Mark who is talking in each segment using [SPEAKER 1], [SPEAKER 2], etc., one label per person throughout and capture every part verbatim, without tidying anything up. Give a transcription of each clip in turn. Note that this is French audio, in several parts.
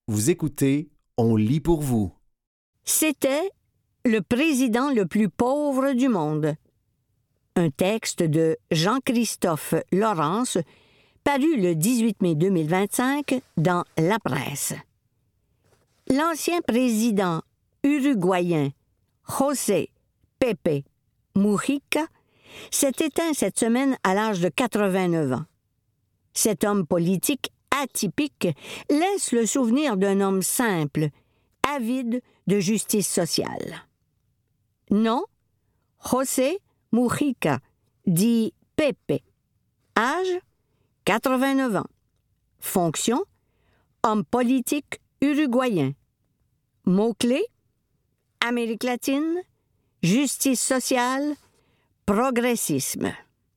[SPEAKER 1] Vous écoutez, on lit pour vous.
[SPEAKER 2] C'était le président le plus pauvre du monde. Un texte de Jean-Christophe Laurence, paru le dix-huit mai deux mille vingt-cinq dans La Presse. L'ancien président uruguayen José Pepe Mujica s'est éteint cette semaine à l'âge de quatre-vingt-neuf ans. Cet homme politique atypique laisse le souvenir d'un homme simple, avide de justice sociale. Nom, José Mujica, dit Pepe. Âge, quatre-vingt-neuf ans. Fonction, homme politique uruguayen. Mots-clés, Amérique latine, justice sociale, progressisme.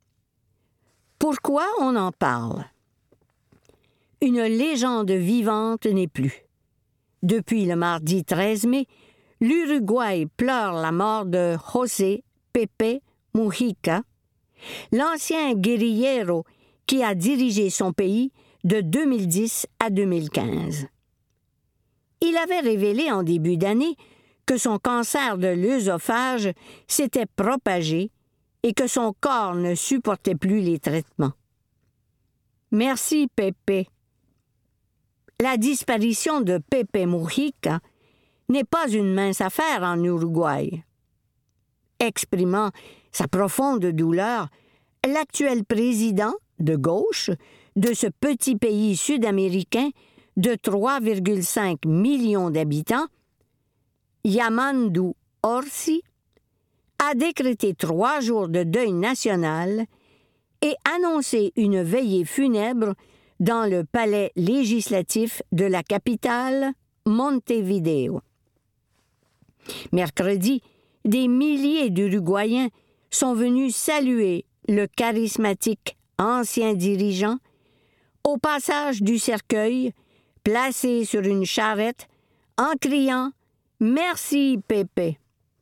[SPEAKER 2] Pourquoi on en parle? Une légende vivante n'est plus. Depuis le mardi treize mai, l'Uruguay pleure la mort de José Pepe Mujica, l'ancien guérillero qui a dirigé son pays de deux mille dix à deux mille quinze. Il avait révélé en début d'année que son cancer de l'œsophage s'était propagé et que son corps ne supportait plus les traitements. Merci, Pepe. La disparition de Pepe Mujica n'est pas une mince affaire en Uruguay. Exprimant sa profonde douleur, l'actuel président de gauche de ce petit pays sud-américain de trois virgule cinq millions d'habitants, Yamandu Orsi, a décrété trois jours de deuil national et annoncé une veillée funèbre dans le palais législatif de la capitale, Montevideo. Mercredi, des milliers d'Uruguayens sont venus saluer le charismatique ancien dirigeant au passage du cercueil, placé sur une charrette, en criant « Merci, Pepe ».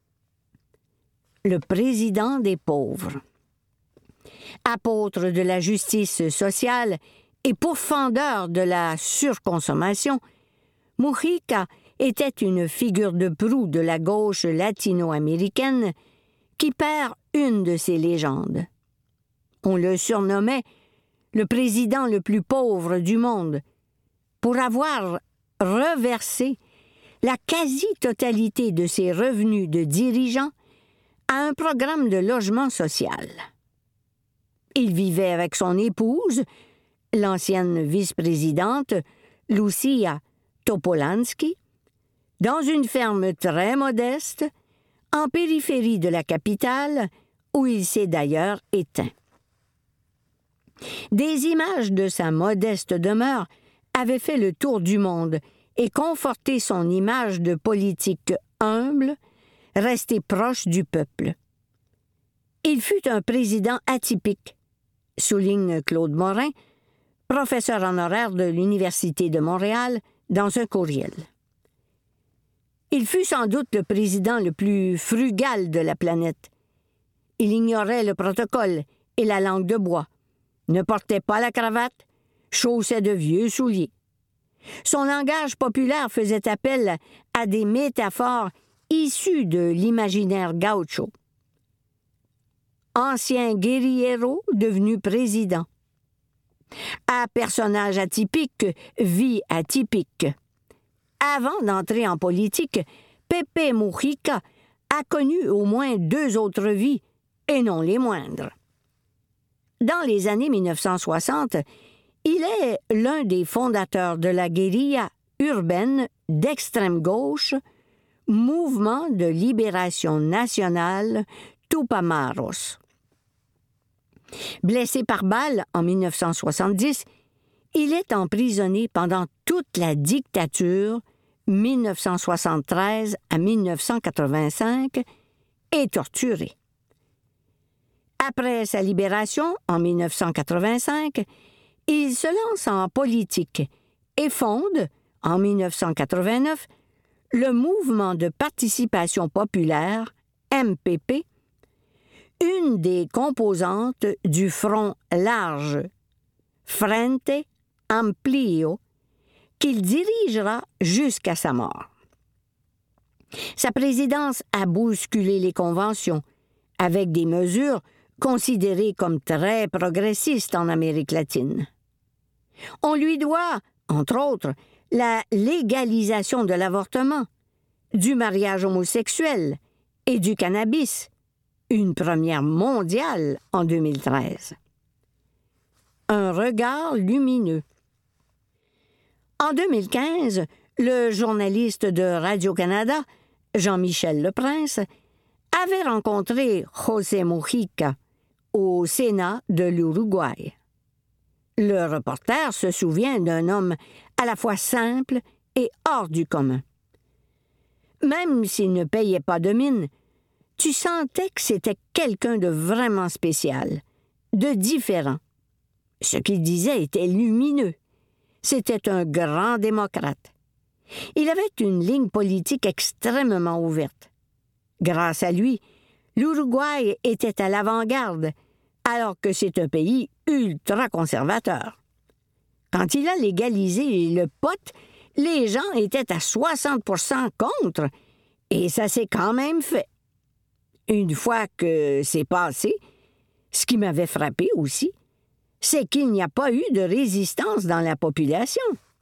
[SPEAKER 2] Le président des pauvres. Apôtre de la justice sociale et pourfendeur de la surconsommation, Mujica était une figure de proue de la gauche latino-américaine qui perd une de ses légendes. On le surnommait le président le plus pauvre du monde pour avoir reversé la quasi-totalité de ses revenus de dirigeant à un programme de logement social. Il vivait avec son épouse, l'ancienne vice-présidente Lucia Topolansky, dans une ferme très modeste, en périphérie de la capitale, où il s'est d'ailleurs éteint. Des images de sa modeste demeure avaient fait le tour du monde et conforté son image de politique humble, resté proche du peuple. Il fut un président atypique, souligne Claude Morin, professeur honoraire de l'Université de Montréal, dans un courriel. Il fut sans doute le président le plus frugal de la planète. Il ignorait le protocole et la langue de bois, ne portait pas la cravate, chaussait de vieux souliers. Son langage populaire faisait appel à des métaphores issues de l'imaginaire gaucho. Ancien guérillero devenu président. À personnage atypique, vie atypique. Avant d'entrer en politique, Pepe Mujica a connu au moins deux autres vies, et non les moindres. Dans les années mille neuf cent soixante, il est l'un des fondateurs de la guérilla urbaine d'extrême gauche, Mouvement de libération nationale Tupamaros. Blessé par balle en mille neuf cent soixante-dix, il est emprisonné pendant toute la dictature mille neuf cent soixante-treize à mille neuf cent quatre-vingt-cinq et torturé. Après sa libération en mille neuf cent quatre-vingt-cinq, il se lance en politique et fonde, en mille neuf cent quatre-vingt-neuf, le Mouvement de participation populaire, M P P, une des composantes du Front large, Frente Amplio, qu'il dirigera jusqu'à sa mort. Sa présidence a bousculé les conventions, avec des mesures considérées comme très progressistes en Amérique latine. On lui doit, entre autres, la légalisation de l'avortement, du mariage homosexuel et du cannabis, une première mondiale en deux mille treize. Un regard lumineux. En deux mille quinze, le journaliste de Radio-Canada, Jean-Michel Leprince, avait rencontré José Mujica au Sénat de l'Uruguay. Le reporter se souvient d'un homme à la fois simple et hors du commun. Même s'il ne payait pas de mine, tu sentais que c'était quelqu'un de vraiment spécial, de différent. Ce qu'il disait était lumineux. C'était un grand démocrate. Il avait une ligne politique extrêmement ouverte. Grâce à lui, l'Uruguay était à l'avant-garde, alors que c'est un pays ultra-conservateur. Quand il a légalisé le pot, les gens étaient à soixante pour cent contre, et ça s'est quand même fait. Une fois que c'est passé, ce qui m'avait frappé aussi, c'est qu'il n'y a pas eu de résistance dans la population.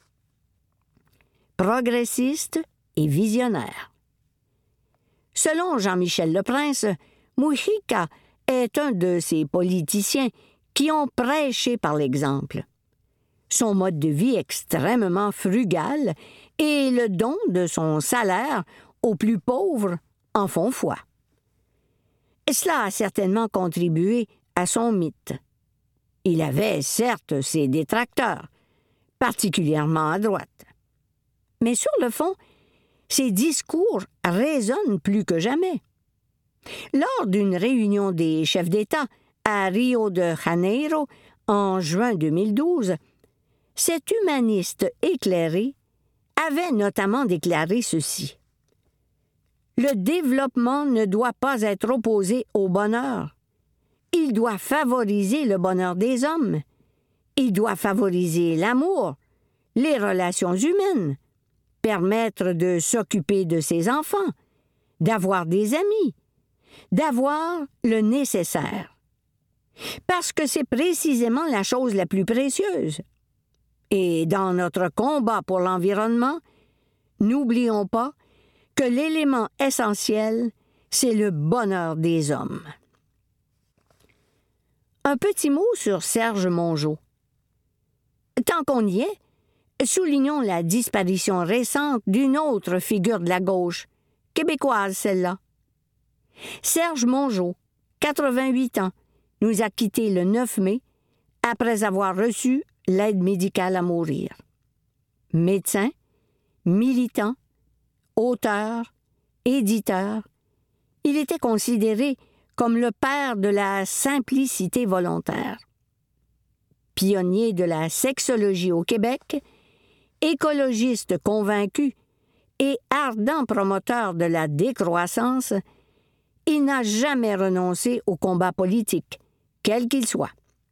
[SPEAKER 2] Progressiste et visionnaire. Selon Jean-Michel Leprince, Mujica est un de ces politiciens qui ont prêché par l'exemple. Son mode de vie extrêmement frugal et le don de son salaire aux plus pauvres en font foi. Cela a certainement contribué à son mythe. Il avait, certes, ses détracteurs, particulièrement à droite. Mais sur le fond, ses discours résonnent plus que jamais. Lors d'une réunion des chefs d'État à Rio de Janeiro en juin deux mille douze, cet humaniste éclairé avait notamment déclaré ceci. « Le développement ne doit pas être opposé au bonheur. Il doit favoriser le bonheur des hommes. Il doit favoriser l'amour, les relations humaines, permettre de s'occuper de ses enfants, d'avoir des amis, d'avoir le nécessaire. Parce que c'est précisément la chose la plus précieuse. Et dans notre combat pour l'environnement, n'oublions pas que l'élément essentiel, c'est le bonheur des hommes. » Un petit mot sur Serge Mongeau. Tant qu'on y est, soulignons la disparition récente d'une autre figure de la gauche, québécoise celle-là. Serge Mongeau, quatre-vingt-huit ans, nous a quittés le neuf mai après avoir reçu l'aide médicale à mourir. Médecin, militant, auteur, éditeur, il était considéré comme le père de la simplicité volontaire. Pionnier de la sexologie au Québec, écologiste convaincu et ardent promoteur de la décroissance, il n'a jamais renoncé au combat politique, quel qu'il soit.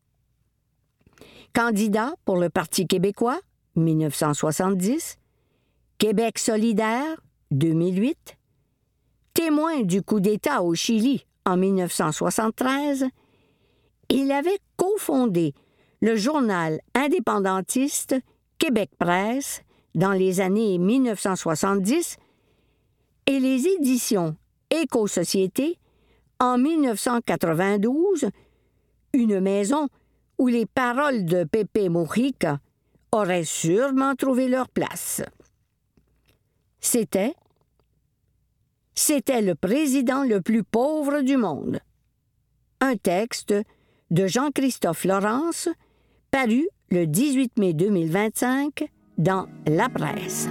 [SPEAKER 2] Candidat pour le Parti québécois, dix-neuf cent soixante-dix, Québec solidaire, deux mille huit, témoin du coup d'État au Chili en dix-neuf cent soixante-treize, il avait cofondé le journal indépendantiste Québec Presse dans les années dix-neuf cent soixante-dix et les éditions Éco-Société en dix-neuf cent quatre-vingt-douze, une maison où les paroles de Pepe Mujica auraient sûrement trouvé leur place. C'était C'était le président le plus pauvre du monde. Un texte de Jean-Christophe Laurence, paru le dix-huit mai deux mille vingt-cinq dans La Presse.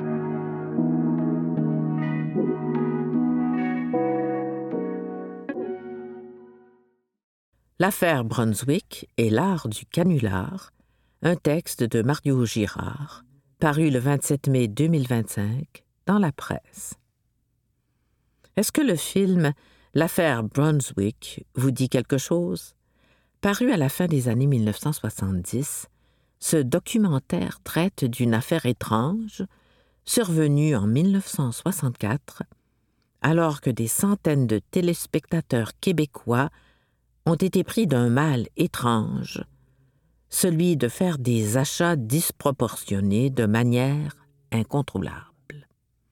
[SPEAKER 3] L'affaire Brunswick et l'art du canular, un texte de Mario Girard, paru le vingt-sept mai deux mille vingt-cinq dans La Presse. Est-ce que le film « L'affaire Brunswick » vous dit quelque chose? Paru à la fin des années dix-neuf cent soixante-dix, Ce documentaire traite d'une affaire étrange survenue en mille neuf cent soixante-quatre, alors que des centaines de téléspectateurs québécois ont été pris d'un mal étrange, celui de faire des achats disproportionnés de manière incontrôlable.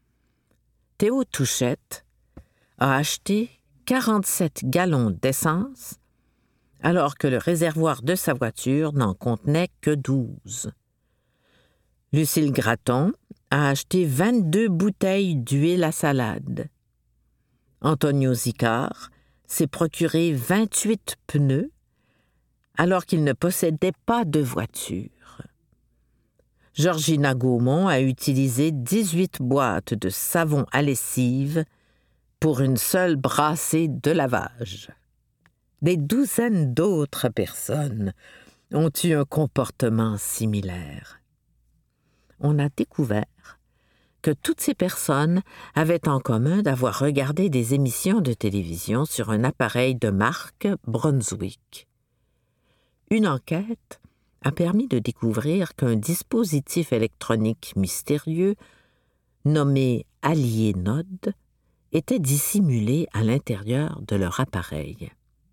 [SPEAKER 3] Théo Touchette a acheté quarante-sept gallons d'essence alors que le réservoir de sa voiture n'en contenait que douze. Lucille Gratton a acheté vingt-deux bouteilles d'huile à salade. Antonio Zicard s'est procuré vingt-huit pneus alors qu'il ne possédait pas de voiture. Georgina Gaumont a utilisé dix-huit boîtes de savon à lessive pour une seule brassée de lavage. Des douzaines d'autres personnes ont eu un comportement similaire. On a découvert que toutes ces personnes avaient en commun d'avoir regardé des émissions de télévision sur un appareil de marque Brunswick. Une enquête a permis de découvrir qu'un dispositif électronique mystérieux nommé Aliénode était dissimulé à l'intérieur de leur appareil.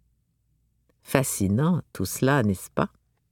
[SPEAKER 3] Fascinant tout cela, n'est-ce pas?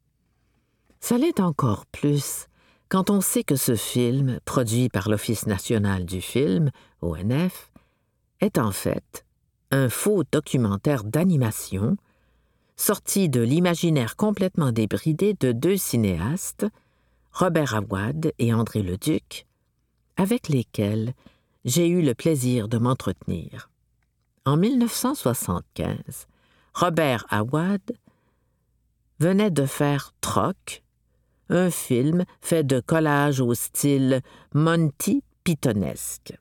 [SPEAKER 3] Ça l'est encore plus quand on sait que ce film, produit par l'Office national du film, O N F, est en fait un faux documentaire d'animation sorti de l'imaginaire complètement débridé de deux cinéastes, Robert Awad et André Leduc, avec lesquels j'ai eu le plaisir de m'entretenir. En mille neuf cent soixante-quinze, Robert Awad venait de faire Troc, un film fait de collages au style Monty Pythonesque.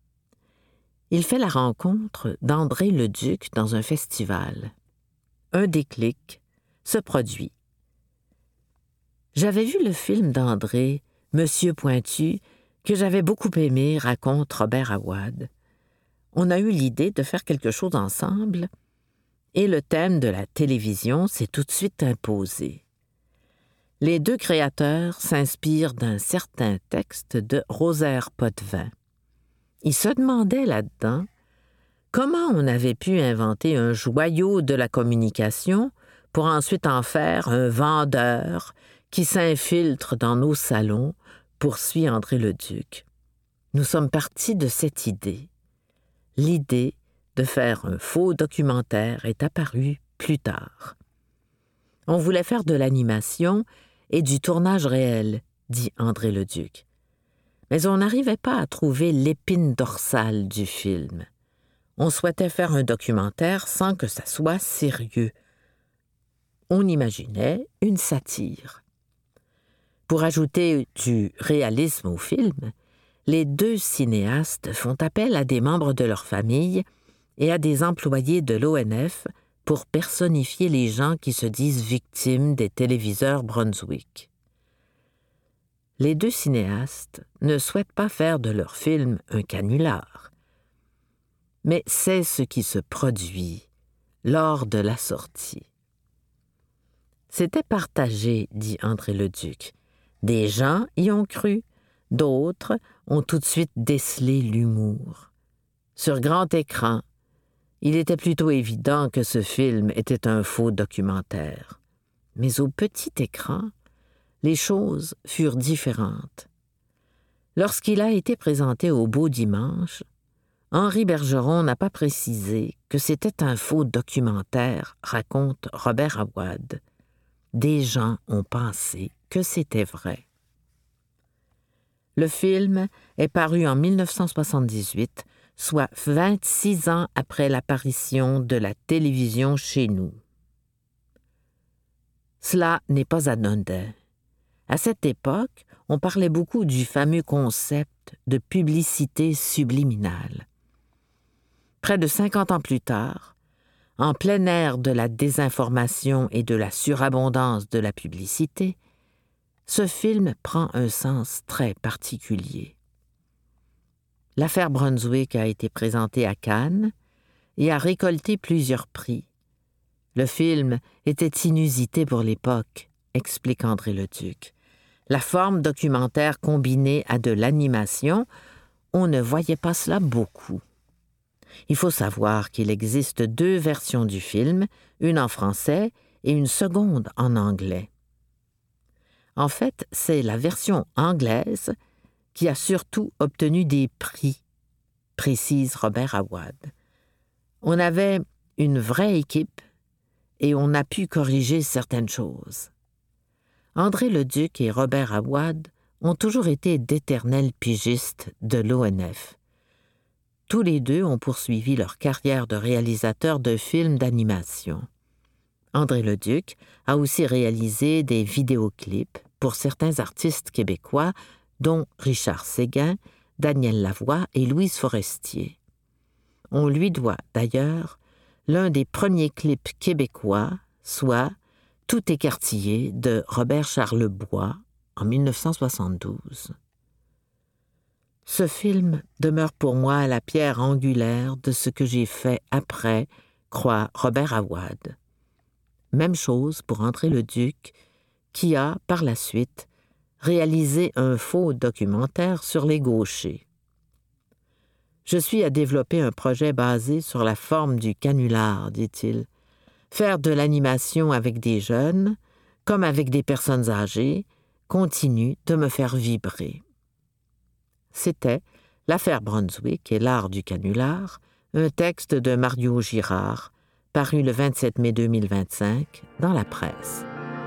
[SPEAKER 3] Il fait la rencontre d'André Leduc dans un festival. Un déclic se produit. J'avais vu le film d'André, Monsieur Pointu, que j'avais beaucoup aimé, raconte Robert Awad. On a eu l'idée de faire quelque chose ensemble et le thème de la télévision s'est tout de suite imposé. Les deux créateurs s'inspirent d'un certain texte de Rosaire Potvin. Ils se demandaient là-dedans comment on avait pu inventer un joyau de la communication pour ensuite en faire un vendeur qui s'infiltre dans nos salons, poursuit André Leduc. Nous sommes partis de cette idée. L'idée de faire un faux documentaire est apparue plus tard. On voulait faire de l'animation et du tournage réel, dit André Leduc. Mais on n'arrivait pas à trouver l'épine dorsale du film. On souhaitait faire un documentaire sans que ça soit sérieux. On imaginait une satire. Pour ajouter du réalisme au film, les deux cinéastes font appel à des membres de leur famille et à des employés de l'O N F pour personnifier les gens qui se disent victimes des téléviseurs Brunswick. Les deux cinéastes ne souhaitent pas faire de leur film un canular. Mais c'est ce qui se produit lors de la sortie. C'était partagé, dit André Leduc. Des gens y ont cru, d'autres ont tout de suite décelé l'humour. Sur grand écran, il était plutôt évident que ce film était un faux documentaire. Mais au petit écran, les choses furent différentes. Lorsqu'il a été présenté au Beau Dimanche, Henri Bergeron n'a pas précisé que c'était un faux documentaire, raconte Robert Awad. Des gens ont pensé que c'était vrai. Le film est paru en mille neuf cent soixante-dix-huit, soit vingt-six ans après l'apparition de la télévision chez nous. Cela n'est pas anodin. À cette époque, on parlait beaucoup du fameux concept de publicité subliminale. Près de cinquante ans plus tard, en plein air de la désinformation et de la surabondance de la publicité, ce film prend un sens très particulier. L'affaire Brunswick a été présentée à Cannes et a récolté plusieurs prix. Le film était inusité pour l'époque, explique André Leduc. La forme documentaire combinée à de l'animation, on ne voyait pas cela beaucoup. Il faut savoir qu'il existe deux versions du film, une en français et une seconde en anglais. En fait, c'est la version anglaise qui a surtout obtenu des prix, précise Robert Awad. On avait une vraie équipe et on a pu corriger certaines choses. André Leduc et Robert Awad ont toujours été d'éternels pigistes de l'O N F. Tous les deux ont poursuivi leur carrière de réalisateurs de films d'animation. André Leduc a aussi réalisé des vidéoclips pour certains artistes québécois, dont Richard Séguin, Daniel Lavoie et Louise Forestier. On lui doit d'ailleurs l'un des premiers clips québécois, soit « Tout écartillé » de Robert Charlebois en dix-neuf cent soixante-douze. Ce film demeure pour moi la pierre angulaire de ce que j'ai fait après, croit Robert Awad. Même chose pour André Leduc, qui a, par la suite, réalisé un faux documentaire sur les gauchers. Je suis à développer un projet basé sur la forme du canular, dit-il. Faire de l'animation avec des jeunes, comme avec des personnes âgées, continue de me faire vibrer. C'était L'affaire Brunswick et l'art du canular, un texte de Mario Girard, paru le vingt-sept mai deux mille vingt-cinq dans la presse.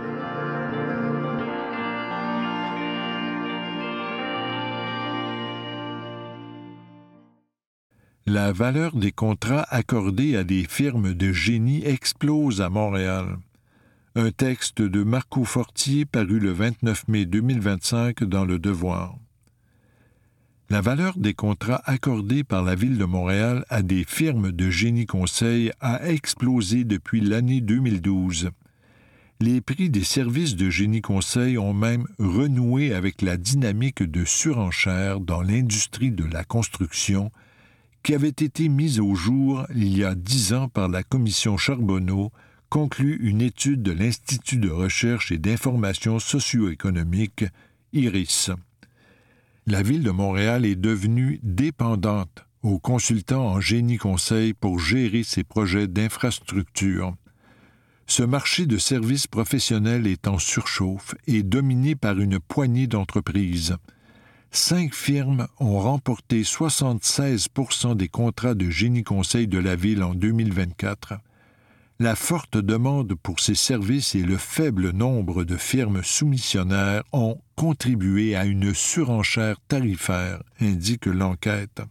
[SPEAKER 4] La valeur des contrats accordés à des firmes de génie explose à Montréal. Un texte de Marco Fortier paru le vingt-neuf mai deux mille vingt-cinq dans Le Devoir. La valeur des contrats accordés par la Ville de Montréal à des firmes de génie conseil a explosé depuis l'année deux mille douze. Les prix des services de génie conseil ont même renoué avec la dynamique de surenchère dans l'industrie de la construction qui avait été mise au jour il y a dix ans par la commission Charbonneau, conclut une étude de l'Institut de recherche et d'information socio-économique, I R I S. La Ville de Montréal est devenue dépendante aux consultants en génie conseil pour gérer ses projets d'infrastructure. Ce marché de services professionnels est en surchauffe et dominé par une poignée d'entreprises. Cinq firmes ont remporté soixante-seize pour cent des contrats de génie conseil de la Ville en deux mille vingt-quatre. La forte demande pour ces services et le faible nombre de firmes soumissionnaires ont contribué à une surenchère tarifaire, indique l'enquête.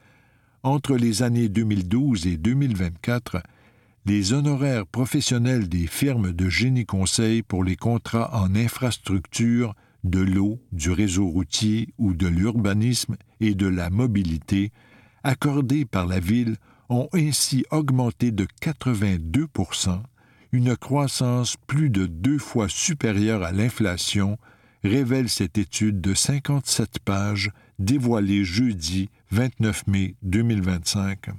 [SPEAKER 4] Entre les années deux mille douze et deux mille vingt-quatre, les honoraires professionnels des firmes de génie conseil pour les contrats en infrastructure, de l'eau, du réseau routier ou de l'urbanisme et de la mobilité, accordés par la Ville, ont ainsi augmenté de quatre-vingt-deux pour cent, une croissance plus de deux fois supérieure à l'inflation, révèle cette étude de cinquante-sept pages dévoilée jeudi vingt-neuf mai deux mille vingt-cinq.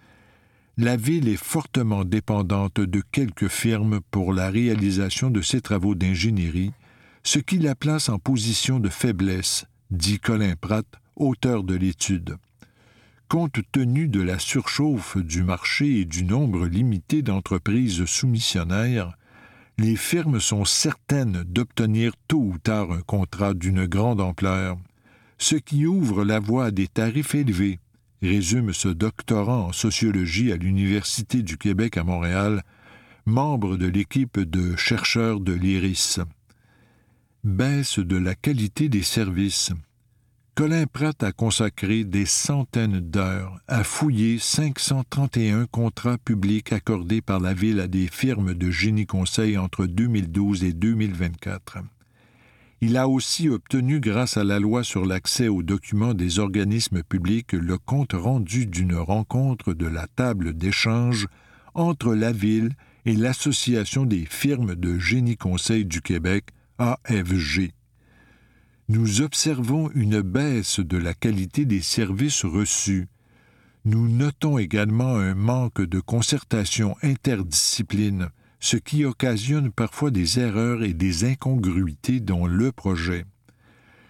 [SPEAKER 4] La Ville est fortement dépendante de quelques firmes pour la réalisation de ses travaux d'ingénierie, ce qui la place en position de faiblesse, dit Colin Pratt, auteur de l'étude. Compte tenu de la surchauffe du marché et du nombre limité d'entreprises soumissionnaires, les firmes sont certaines d'obtenir tôt ou tard un contrat d'une grande ampleur, ce qui ouvre la voie à des tarifs élevés, résume ce doctorant en sociologie à l'Université du Québec à Montréal, membre de l'équipe de chercheurs de l'I R I S. Baisse de la qualité des services. Colin Pratt a consacré des centaines d'heures à fouiller cinq cent trente et un contrats publics accordés par la Ville à des firmes de génie conseil entre deux mille douze et deux mille vingt-quatre. Il a aussi obtenu, grâce à la loi sur l'accès aux documents des organismes publics, le compte rendu d'une rencontre de la table d'échange entre la Ville et l'Association des firmes de génie conseil du Québec, A F G. Nous observons une baisse de la qualité des services reçus. Nous notons également un manque de concertation interdiscipline, ce qui occasionne parfois des erreurs et des incongruités dans le projet.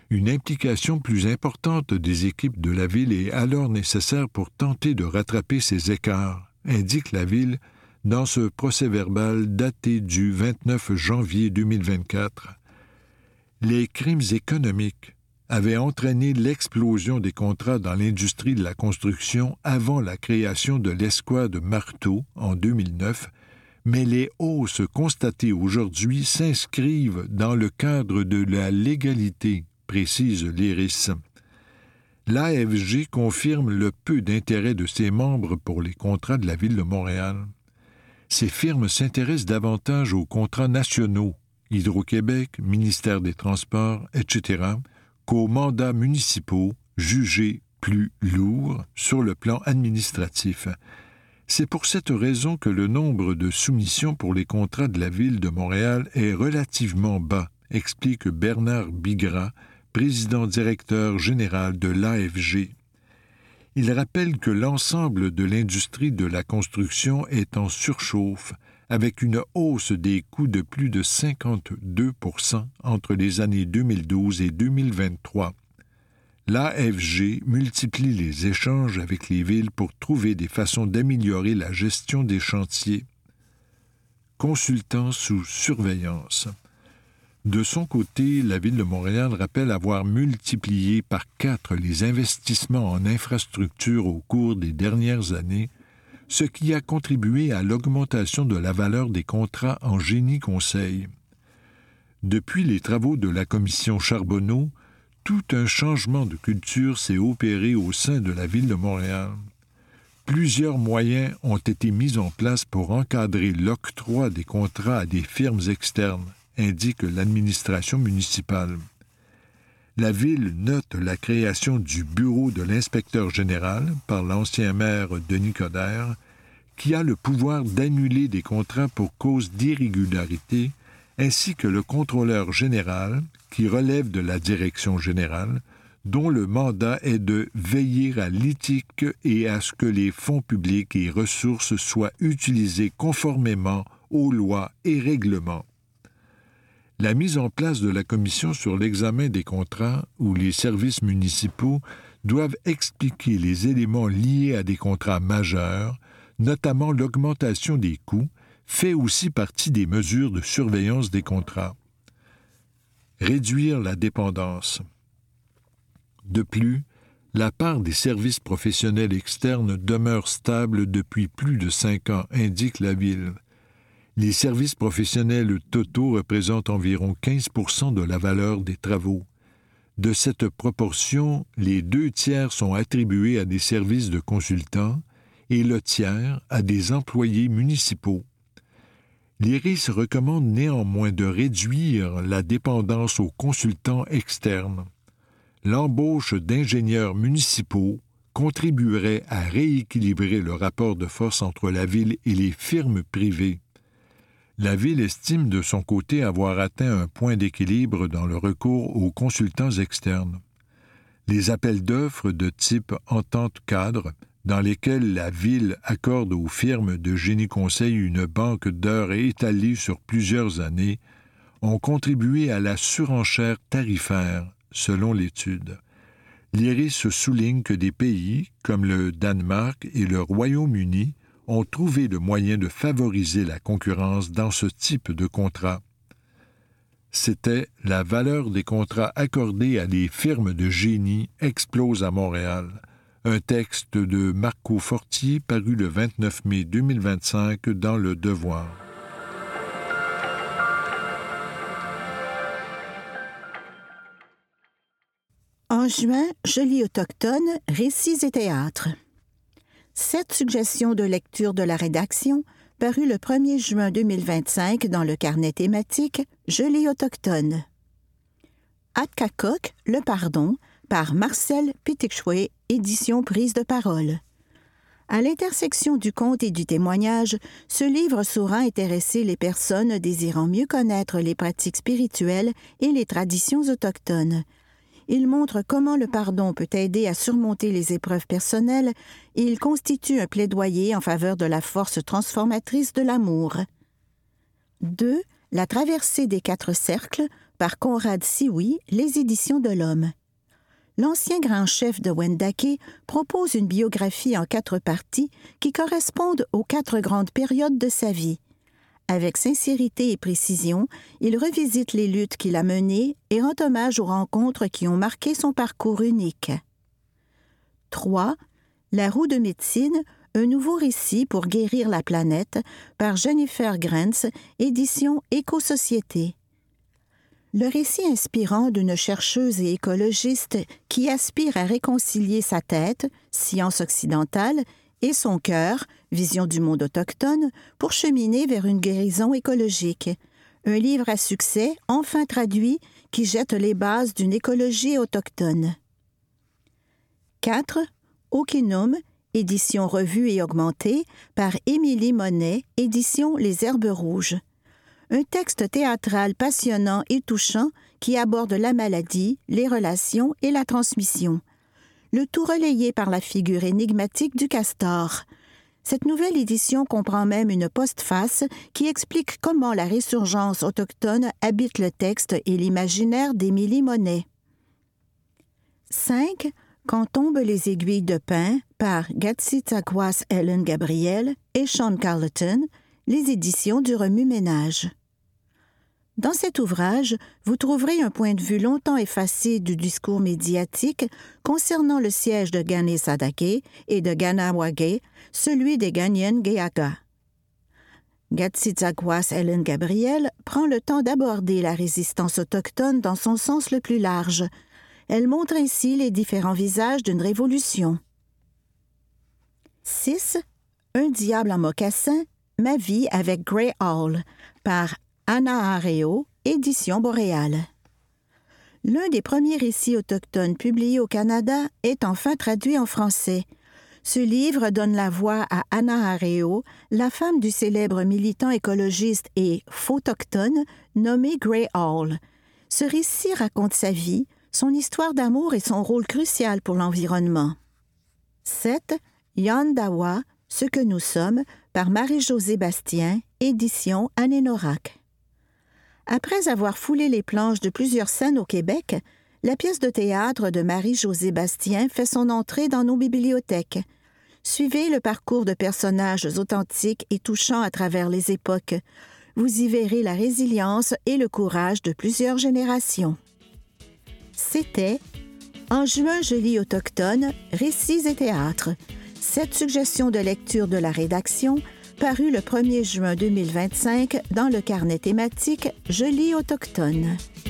[SPEAKER 4] Une implication plus importante des équipes de la Ville est alors nécessaire pour tenter de rattraper ces écarts, indique la Ville dans ce procès-verbal daté du vingt-neuf janvier deux mille vingt-quatre. Les crimes économiques avaient entraîné l'explosion des contrats dans l'industrie de la construction avant la création de l'escouade Marteau en deux mille neuf, mais les hausses constatées aujourd'hui s'inscrivent dans le cadre de la légalité, précise l'I R I S. L'A F G confirme le peu d'intérêt de ses membres pour les contrats de la Ville de Montréal. Ces firmes s'intéressent davantage aux contrats nationaux, Hydro-Québec, ministère des Transports, et cetera, qu'aux mandats municipaux jugés plus lourds sur le plan administratif. C'est pour cette raison que le nombre de soumissions pour les contrats de la Ville de Montréal est relativement bas, explique Bernard Bigras, président-directeur général de l'A F G. Il rappelle que l'ensemble de l'industrie de la construction est en surchauffe, avec une hausse des coûts de plus de cinquante-deux pour cent entre les années deux mille douze et deux mille vingt-trois. L'A F G multiplie les échanges avec les villes pour trouver des façons d'améliorer la gestion des chantiers. Consultant sous surveillance. De son côté, la Ville de Montréal rappelle avoir multiplié par quatre les investissements en infrastructures au cours des dernières années, ce qui a contribué à l'augmentation de la valeur des contrats en génie conseil. Depuis les travaux de la commission Charbonneau, tout un changement de culture s'est opéré au sein de la Ville de Montréal. Plusieurs moyens ont été mis en place pour encadrer l'octroi des contrats à des firmes externes, indique l'administration municipale. La Ville note la création du bureau de l'inspecteur général par l'ancien maire Denis Coderre, qui a le pouvoir d'annuler des contrats pour cause d'irrégularité, ainsi que le contrôleur général, qui relève de la direction générale, dont le mandat est de veiller à l'éthique et à ce que les fonds publics et ressources soient utilisés conformément aux lois et règlements. La mise en place de la commission sur l'examen des contrats où les services municipaux doivent expliquer les éléments liés à des contrats majeurs, notamment l'augmentation des coûts, fait aussi partie des mesures de surveillance des contrats. Réduire la dépendance. De plus, la part des services professionnels externes demeure stable depuis plus de cinq ans, indique la Ville. Les services professionnels totaux représentent environ quinze pour cent de la valeur des travaux. De cette proportion, les deux tiers sont attribués à des services de consultants et le tiers à des employés municipaux. L'I R I S recommande néanmoins de réduire la dépendance aux consultants externes. L'embauche d'ingénieurs municipaux contribuerait à rééquilibrer le rapport de force entre la Ville et les firmes privées. La Ville estime de son côté avoir atteint un point d'équilibre dans le recours aux consultants externes. Les appels d'offres de type entente cadre, dans lesquels la Ville accorde aux firmes de génie conseil une banque d'heures étalée sur plusieurs années, ont contribué à la surenchère tarifaire, selon l'étude. L'I R I S souligne que des pays, comme le Danemark et le Royaume-Uni, ont trouvé le moyen de favoriser la concurrence dans ce type de contrat. C'était « La valeur des contrats accordés à des firmes de génie explose à Montréal », un texte de Marco Fortier paru le vingt-neuf mai deux mille vingt-cinq dans Le Devoir.
[SPEAKER 5] En juin, je lis autochtone, récits et théâtres. Sept suggestions de lecture de la rédaction, parues le premier juin deux mille vingt-cinq dans le carnet thématique Je lis autochtone. Atkakok, le pardon, par Marcel Pitikchoué, édition Prise de parole. À l'intersection du conte et du témoignage, ce livre saura intéresser les personnes désirant mieux connaître les pratiques spirituelles et les traditions autochtones. Il montre comment le pardon peut aider à surmonter les épreuves personnelles et il constitue un plaidoyer en faveur de la force transformatrice de l'amour. deux. La traversée des quatre cercles par Conrad Sioui, les éditions de l'Homme. L'ancien grand chef de Wendake propose une biographie en quatre parties qui correspondent aux quatre grandes périodes de sa vie. Avec sincérité et précision, il revisite les luttes qu'il a menées et rend hommage aux rencontres qui ont marqué son parcours unique. trois. La roue de médecine, un nouveau récit pour guérir la planète, par Jennifer Grantz, édition Éco-Société. Le récit inspirant d'une chercheuse et écologiste qui aspire à réconcilier sa tête, science occidentale, et son cœur, vision du monde autochtone, pour cheminer vers une guérison écologique. Un livre à succès, enfin traduit, qui jette les bases d'une écologie autochtone. quatre. Okinum, édition revue et augmentée, par Émilie Monet, édition Les Herbes Rouges. Un texte théâtral passionnant et touchant qui aborde la maladie, les relations et la transmission. Le tout relayé par la figure énigmatique du castor. Cette nouvelle édition comprend même une postface qui explique comment la résurgence autochtone habite le texte et l'imaginaire d'Émilie Monet. cinq. Quand tombent les aiguilles de pin, par Gatsitaquas Ellen Gabriel et Sean Carleton, les éditions du Remue-Ménage. Dans cet ouvrage, vous trouverez un point de vue longtemps effacé du discours médiatique concernant le siège de Ganesadake et de Ganawage, celui des Ganyen-Geaga. Gatsitaquas Ellen Gabriel prend le temps d'aborder la résistance autochtone dans son sens le plus large. Elle montre ainsi les différents visages d'une révolution. six. Un diable en mocassin, ma vie avec Grey Owl, par Anna Areo, édition Boréal. L'un des premiers récits autochtones publiés au Canada est enfin traduit en français. Ce livre donne la voix à Anna Areo, la femme du célèbre militant écologiste et photochtone nommé Grey Owl. Ce récit raconte sa vie, son histoire d'amour et son rôle crucial pour l'environnement. sept. Yandawa, ce que nous sommes, par Marie-Josée Bastien, édition Anénorac. Après avoir foulé les planches de plusieurs scènes au Québec, la pièce de théâtre de Marie-Josée Bastien fait son entrée dans nos bibliothèques. Suivez le parcours de personnages authentiques et touchants à travers les époques. Vous y verrez la résilience et le courage de plusieurs générations. C'était En juin, je lis autochtone, récits et théâtre. Cette suggestion de lecture de la rédaction, parue le premier juin deux mille vingt-cinq dans le carnet thématique Je lis autochtone.